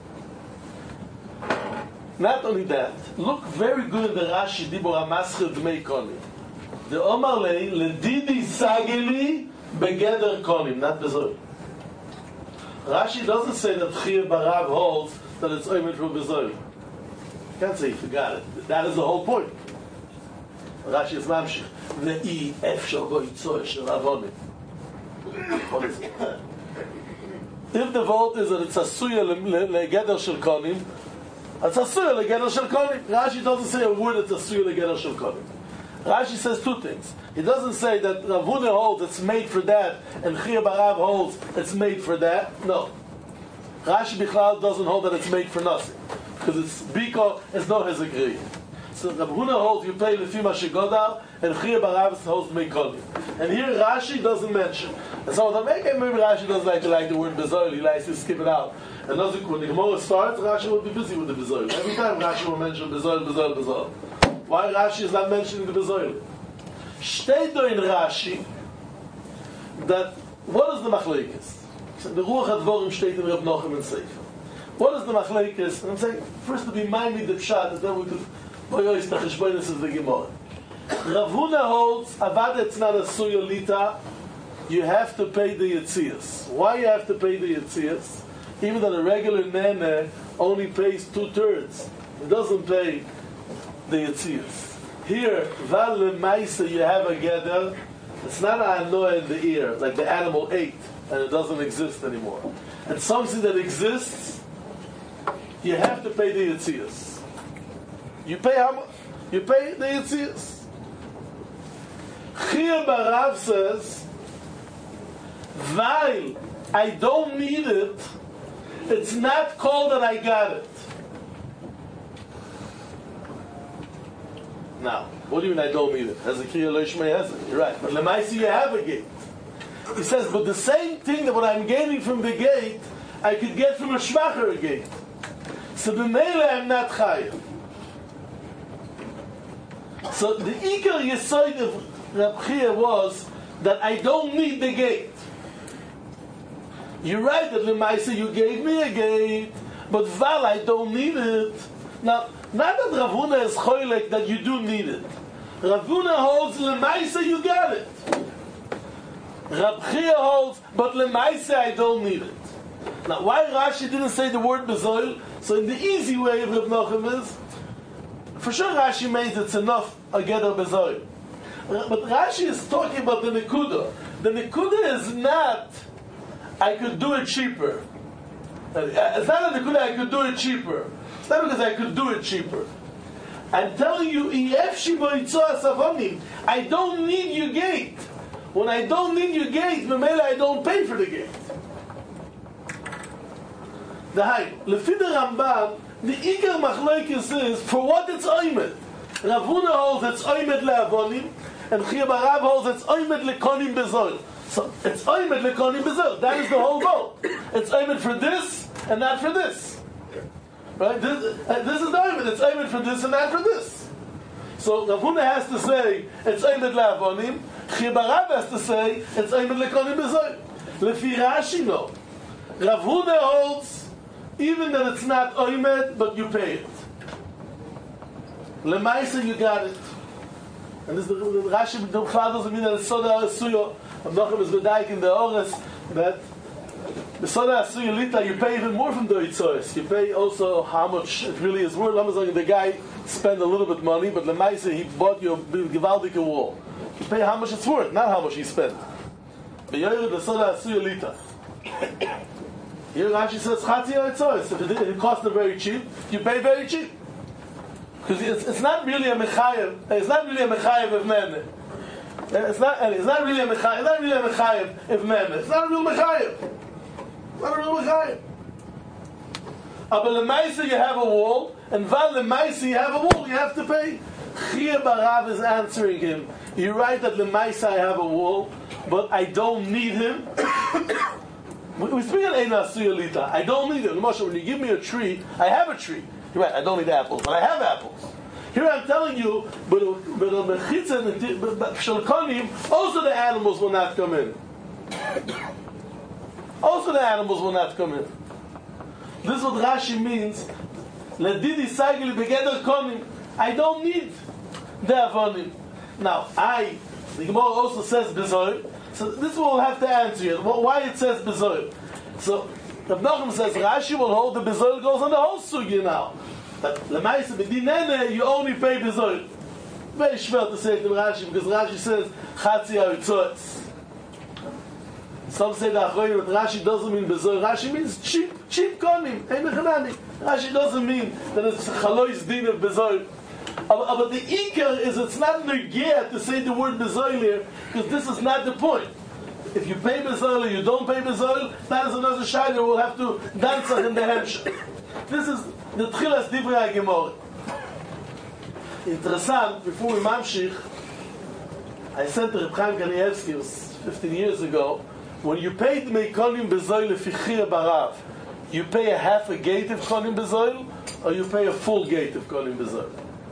Not only that, look very good in the Rashi Dibur HaMaschil Dmei Konim. The Omar Lei Ledidi Sageli Begeder Konim, not Bezoy. Rashi doesn't say that Chir Barav holds that it's oimer for Bezoy. Can't say you forgot it. That is the whole point. Rashi is mamshich. Ve'i efshor bo yitzoy shel avonim. What is it? If the vote is that it's a suya legeder shel konim, it's a suya legeder shel konim. Rashi doesn't say a word. It's a suya legeder shel konim. Rashi says two things. He doesn't say that Rav Huna holds it's made for that, and Chir Barav holds it's made for that. No. Rashi Bichlal doesn't hold that it's made for nothing, because it's biko. It's no hezekriya. So Rav Huna holds you pay lefima shegodar, and Chir Barav holds meikolim. And here Rashi doesn't mention. And so maybe Rashi doesn't like the word bezoil. He likes to skip it out. And when the Gemara starts, Rashi will be busy with the bezoil. Every time Rashi will mention bezoil. Why Rashi is not mentioning the bezoil? Steht do in Rashi that what is the machlekes? The Ruach HaDvorim steht in Reb Nochem and Sefer. What is the machlekes? And I'm saying first to be minded the pshat, and then we could. This is the Gemara. Rav Huna holds avad it's not a suya lita. You have to pay the yetzias. Why you have to pay the yetzias? Even though the regular nene only pays 2/3, it doesn't pay the yetzias. Here, val lemaisa, you have a geder. It's not a anoa in the ear, like the animal ate, and it doesn't exist anymore. And something that exists, you have to pay the yetzias. You pay how much? You pay the yetzias. Chir Barav says, while I don't need it, it's not called that I got it. Now, what do you mean I don't need it? Hezekiah Loishmei has it. You're right. But Lemaisi, you have a gate. He says, but the same thing that what I'm gaining from the gate, I could get from a shvacher gate. So b'meila I'm not chayav. So the ikar yesod of Reb Chia was that I don't need the gate. You're right that Lemaisa you gave me a gate, but Val I don't need it. Now, not that Rav Huna is choylek that you do need it. Rav Huna holds Lemaisa you got it. Reb Chia holds, but Lemaisa I don't need it. Now, why Rashi didn't say the word bezoil? So in the easy way of Reb Nochem is, for sure Rashi means it's enough a geder bezoil. But Rashi is talking about the nekuda. The nekuda is not I could do it cheaper. It's not a nekuda I could do it cheaper. It's not because I could do it cheaper. I'm telling you, I don't need your gate. When I don't need your gate, I don't pay for the gate. The high. Lefi the Ramban, the Iker Machlokes is for what it's oimed. Rav Huna holds it's oimed le'avonim, and Chiyah Barav holds it's Oymed Lekonim Bezoil. So it's Oymed Lekonim Bezoil. That is the whole goal. It's Oymed for this and not for this. Right? This is the Oymed. It's Oymed for this and not for this. So Rav Huna has to say it's Oymed Le'avonim. Chiyah Barav has to say it's Oymed Lekonim Bezoil. Lefi Rashi no. Rav Huna holds even that it's not Oymed, but you pay it. Lemaisa, you got it. And this the Rashi doesn't mean that it's Soda Asuyo. Abnachim is Bedaik in the Ores that the Soda Asuyo Lita, you pay even more from the Itzois. You pay also how much it really is worth. The guy spent a little bit money, but Lemaisa, he bought you a Gewaldike wall. You pay how much it's worth, not how much he spent. But you're the Soda Asuyo Lita. Here Rashi says Chatzi Itzois. If it costs very cheap, you pay very cheap. Because it's not really a mechayev. It's not really a mechayev of meme. It's not really a mechayev. It's not really a mechayev of meme. It's not a real mechayev. It's not a real mechayev. But lemaisa you have a wall, and val lemaisa you have a wall. You have to pay. Chiyah Barav is answering him. You're right that lemaisa I have a wall, but I don't need him. We speak on Eina Suyalita. I don't need him. When you give me a tree, I have a tree. You're right, I don't need apples, but I have apples. Here I'm telling you, but also the animals will not come in. Also the animals will not come in. This is what Rashi means. I don't need the avonim. Now, the Gemara also says bezoil. So this we'll have to answer you. Why it says bezoil. So Rav Nachum says Rashi will hold the bezoil goes on the whole sugya now. But lemaisa b'dinene you only pay bezoil. Very schwer to say it in Rashi because Rashi says chatzi ha'itzoetz. Some say that Rashi doesn't mean bezoil. Rashi means cheap konim. Rashi doesn't mean that it's chalois din of bezoil. But the ikar is it's not negiyah to say the word bezoil here because this is not the point. If you pay bezoil or you don't pay bezoil, that is another shayla. We'll have to dance in the hemshech. This is the tchilas divrei HaGemara. Interessant. Before we mamshich, I sent to Reb Chaim Kanievsky 15 years ago. When you pay the meikonim bezoil lefi Chiyah Barav, you pay a half a gate of konim bezoil, or you pay a full gate of konim bezoil.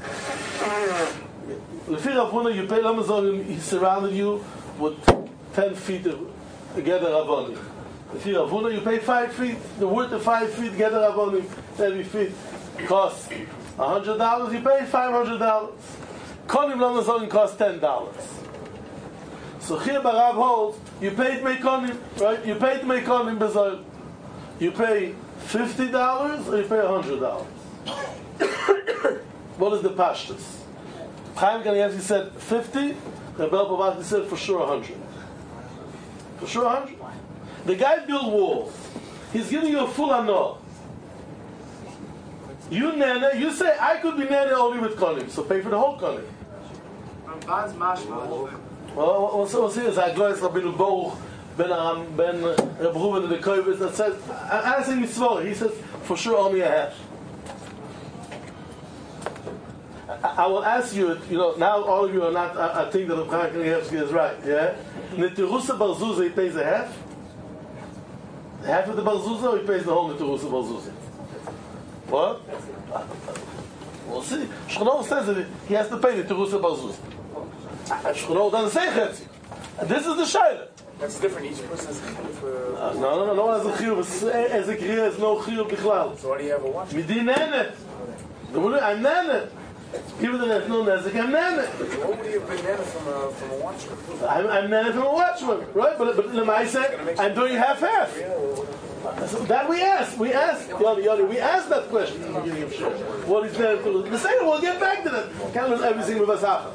Lefi Rav Huna, you pay lamazon. He surrounded you with 10 feet of gather avonim. Lefi Rav Huna, you pay 5 feet. The worth of 5 feet gather avonim. Every feet costs $100. You pay $500. Konim lamazon costs $10. So Chiyah Barav holds you paid meikonim, right? You paid meikonim bezoil. You pay $50 or you pay $100. What is the pashtus? Chaim Kanievsky said 50. Rebel Pavati said for sure 100. For sure 100. The guy built walls. He's giving you a full anor. You nene, you say I could be nene only with konim, so pay for the whole konim. Well, we'll see. It's Aglois Rabbeinu Baruch Ben Reb Reuven and the Kovetz that says I'm asking Mitzvah. He says for sure only a half. I will ask you. Now all of you are not. I think that Reb Chaim Kanievsky is right. Yeah. Netirusa Bar Zuzah, he pays a half. Half of the Bar Zuzah, or he pays the whole Netirusa Bar Zuzah. What? We'll see. Shlomo says that he has to pay Netirusa Bar Zuzah. Shlomo doesn't say chetzi. This is the shayla. That's different. Each person has a chiyuv. No one has a chiyuv. As a kriya has no chiyuv bichlal. So why do you have a watch? Midi nene. I'm nene. People that have no nezek, I'm nene. What would you have been nene from a watchman? I'm nene from a watchman, right? But Lemai said I'm doing half. So that we asked. Yoni, we asked that question in the beginning of Shir. What is nene to the second? We'll get back to that. Can't lose everything with us after.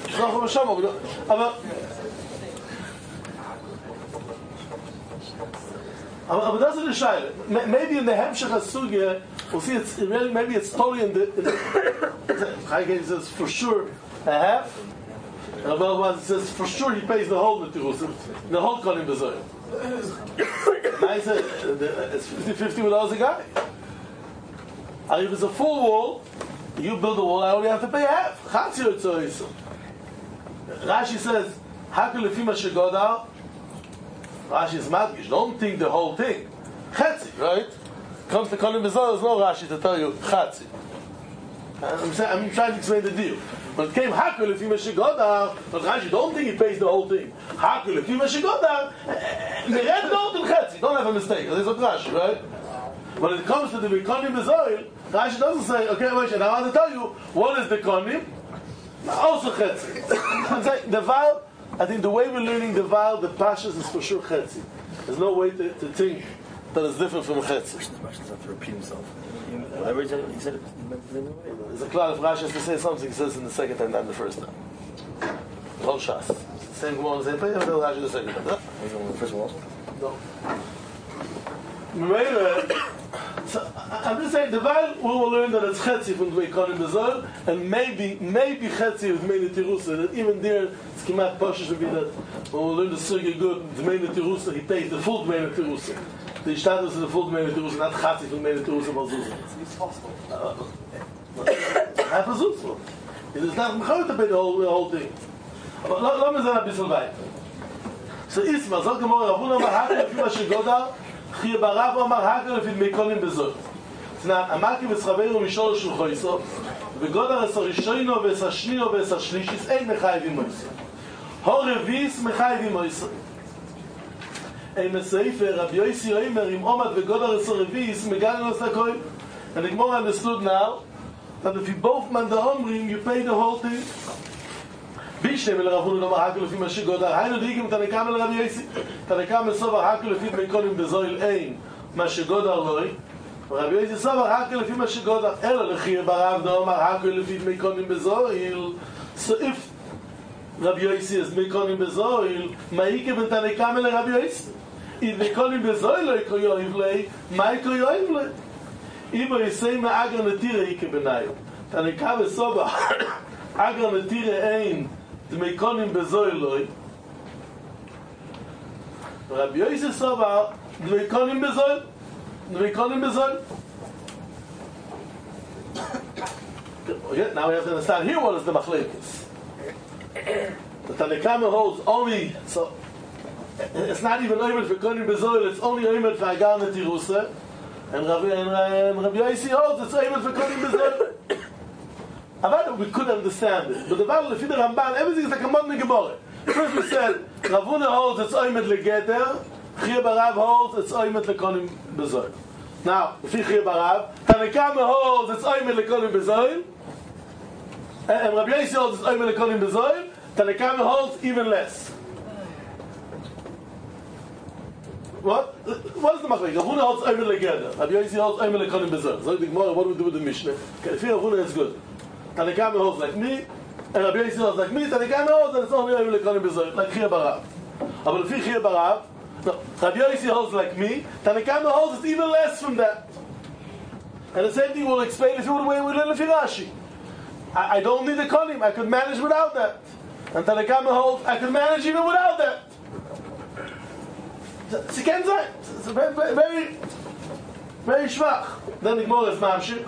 But that's the shayla. Maybe in the Hemshech HaSugya, we'll see. Maybe it's totally in the Chaim says for sure a half. And Rabbi says for sure he pays the whole Netirusim, the whole konim bezoil. I said it's 50-50 with us a guy. And if it's a full wall, you build a wall. I only have to pay half. Chatzir tzorisa. Rashi says, Hakel Lefima Shegodar. Rashi is madgish. Don't think the whole thing. Chetzi, right? Comes to Kolim Bezor, there's no Rashi to tell you Chetzi. I'm trying to explain the deal. When it came Hakel Lefima Shegodar, but Rashi don't think he pays the whole thing. Hakel Lefima Shegodar, Mered don't in Chetzi. Don't have a mistake. There's a Rashi, right? When it comes to the Kolim Bezor, Rashi doesn't say, okay, wait, and I want to tell you what is the Kolim. Also Chetzi. I'm saying the Val. I think the way we're learning the Val, the Pashas is for sure Chetzi. There's no way to think that it's different from Chetzi. Rashi have to repeat himself. Whatever he said it in the way. There's a cloud. If Rashi has to say something, he says it in the second time, not the first time. The whole Shas. Same Gemara on the same page, and then Rashi the second time. He's on the first one also? No. So I'm just saying, the Val, we will learn that it's Chetzi from the way Kolim Bezor, and maybe Chetzi is Dmei Tirusa, that even there, it's Kimat Poshish would be that when we learn the Sugya good, Dmei Tirusa, he pays the full Dmei Tirusa. The status is the full Dmei Tirusa, not Chetzi from Dmei Tirusa, but Zuzah. It's possible. Half a Zuzah. It is not Mechawit to pay the whole thing. But let me say a bisschen weiter. So Isma, so Gemara, Ravuna Mahaka, Lefima Shegodar, Chie Barav Omar Hakel Lefid Meikolim Bezor. Now, Amaki v'Schaveru Mishol Shulchoiso, v'Godar es Harishoino v'es Hashnio v'es Hashlishis ein mechayivim moiso. Horevis mechayivim moiso. Ein Meseifer, Rabbi Yossi Oimer, im Omad v'Godar es Horevis, megalim os lakoy. And the Gemara understood now that if you both man the Omrim, you pay the whole thing. Bishnem el Ravuna no Mahakul Lefim Shegodar. Haynu digim Tanekam el Rabbi Yossi. Tanekam el Sovar Hakul Lefim Meikolim Bezoil ein Mashegodar loi. Rabbi Yossi Sovar Hakul Lefim Shegodar. Ela lechir barav no Mahakul Lefim Meikolim Bezoil. So if Rabbi Yossi is Meikolim Bezoil, Ma'ike ben Tanekam el Rabbi Yossi. If Meikolim Bezoil loi koyoiv lei, Ma'i koyoiv lei. Ibo Yisei Ma'agar Netire Ike benayu. Tanekam el Sovar Agar Netire ein Dmeikonim Bezoiloi. Rabbi Yossi Sovar Dmeikonim Bezoil. Dmeikonim Bezoil. Now we have to understand here what is the machlekes. The Tanekama holds only, so it's not even oimed for Konim Bezoil, it's only oimed for Agar Netirusa. And Rabbi Yossi holds it's oimed for Konim Bezoil. We could understand it. But the Bible, if you the Ramban, everything is like a modern Gemara. First we said, Ravuna holds it's oimed legeter, Chie Barav holds it's oimed lekonim bezoil. Now, if you Chie Barav, Tanekama holds it's oimed lekonim bezoil, and Rabbi Yossi holds it's oimed lekonim bezoil, Tanekama holds even less. What is the machlek? Ravuna holds oimed legeter, Rabbi Yossi holds oimed lekonim bezoil. So the Gemara, what do we do with the Mishnah? Okay, if you Ravuna, it's good. Tanekama holds like me, and Rabbi Yossi holds like me. Tanekama holds that it's only oimed lekonim bezoil, like Chie Barav. But if you Chie Barav, no, Rabbi Yossi holds like me. Tanekama holds it's even less from that. And the same thing we'll explain if you would way we learn the Rashi. I don't need the kolim. I could manage without that. And Tanekama holds I could manage even without that. It's a very, very schwach. Then the Gemara is mamshich.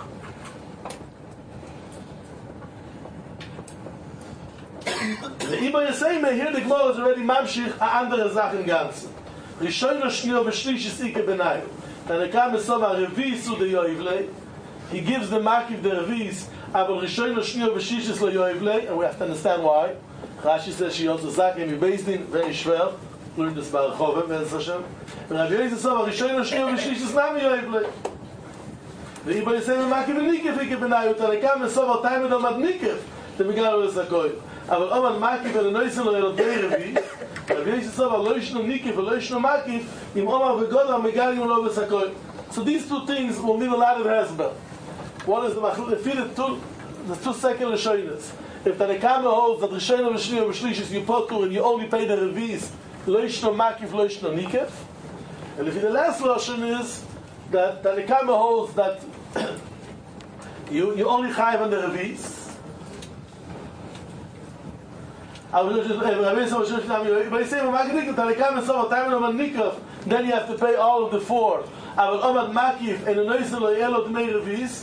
The Iba Yisayme here the Gemara is already mamshich a andere Sachen ganzen. Rishono Shnio v'Shlish is Ike Benayu. Tanekam Esova Revis u de Yoivlei. He gives the Makiv the Revis, aber Rishono Shnio v'Shlish is lo Yoivlei, and we have to understand why. Rashi says she also Zaken we based in very schwer. Learn this Baruch Chovem and Hashem. And Rabbi Yossi Sova Rishono Shnio v'Shlish is Nami Yoivlei. The Iba Yisayme Makiv v'Nikev Ike Benayu. Tanekam Esova Taimed Omad Nikev. The Megalo is Zakoy. אבל אומן מקיף ולנויסן לו אלודי רבי רבי יוסי סובר לא ישנו ניקיף ולא ישנו מקיף עם אומר וגודל מגלים לו בסקוי. So these two things will need a lot of hesber. One is the two second Rishonos. If the Nekama holds that Rishono v'Shliyo v'Shlishis you put to and you only pay the revis lo yishno makif lo yishno nikef, and if the last Lashon is that the Nekama holds that you only chayiv on the revis. Then you have to pay all of the four. And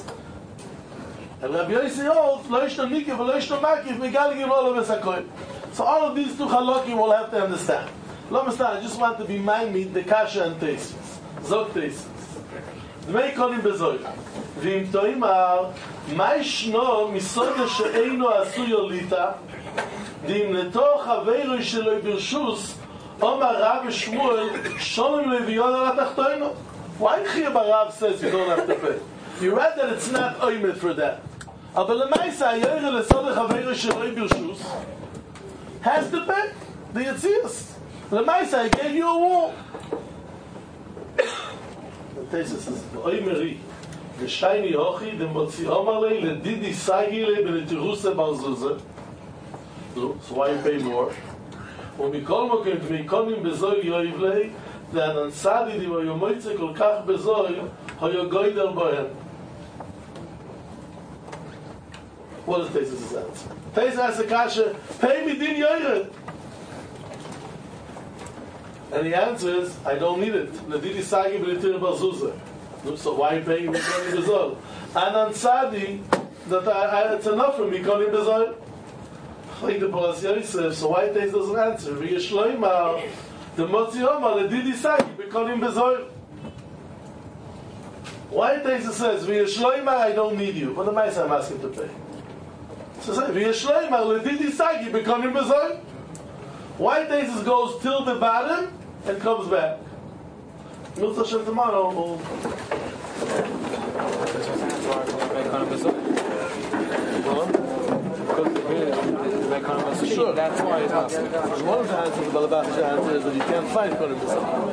Rabbi Yossi holds, lo yishno nikif, lo yishno makif, megaligim all of us hakoy. So all of these two halakim will have to understand. Let me understand, I just want to be mind the kasha and tesis. Zog tesis. Dmei kolim bezoy. V'im toimar, ma yishno misoda she'eino asu yolita, v'im letoch aveiroi sheloi birshus, Omar Rav Shmuel, Sholem Leviyon al Atachtoino. Why here Barav says you don't have to pay? You read that it's not oimid for that. Aber lemaisa yoyre lesodech aveiro sheloi birshus has to pay the yetzias. Lemaisa I gave you a wall. The thesis is oimeri. The shiny hochi the motzi omarle le didi sagile ben tiruse balzuze. So why you pay more? ומכל מוקד מיקונים בזוי יויבלי והננסדי דיו יומויצה כל כך בזוי היו גוידר בוהם. What does Tesis answer? Tesis asks the kasha, pay me din yoyred. And the answer is, I don't need it. Ledidi sagi b'litir balzuze. So why are you paying mikonim bezoi? Anansadi, that it's enough for mikonim bezoi. Like the Palas Yosef, so why Teis doesn't answer? V'yeshloimar, the Motzi Omar, the Didi Sagi, Bekolim Bezoil. Why Teis says, V'yeshloimar, I don't need you, but the Maisa I'm asking to pay. So say, V'yeshloimar, the Didi Sagi, Bekolim Bezoil. Why Teis goes till the bottom and comes back? Milz Hashem tomorrow, we'll... Sure. That's why it's not. One of the answers about the answer is that you can't find Kodim B'Sam.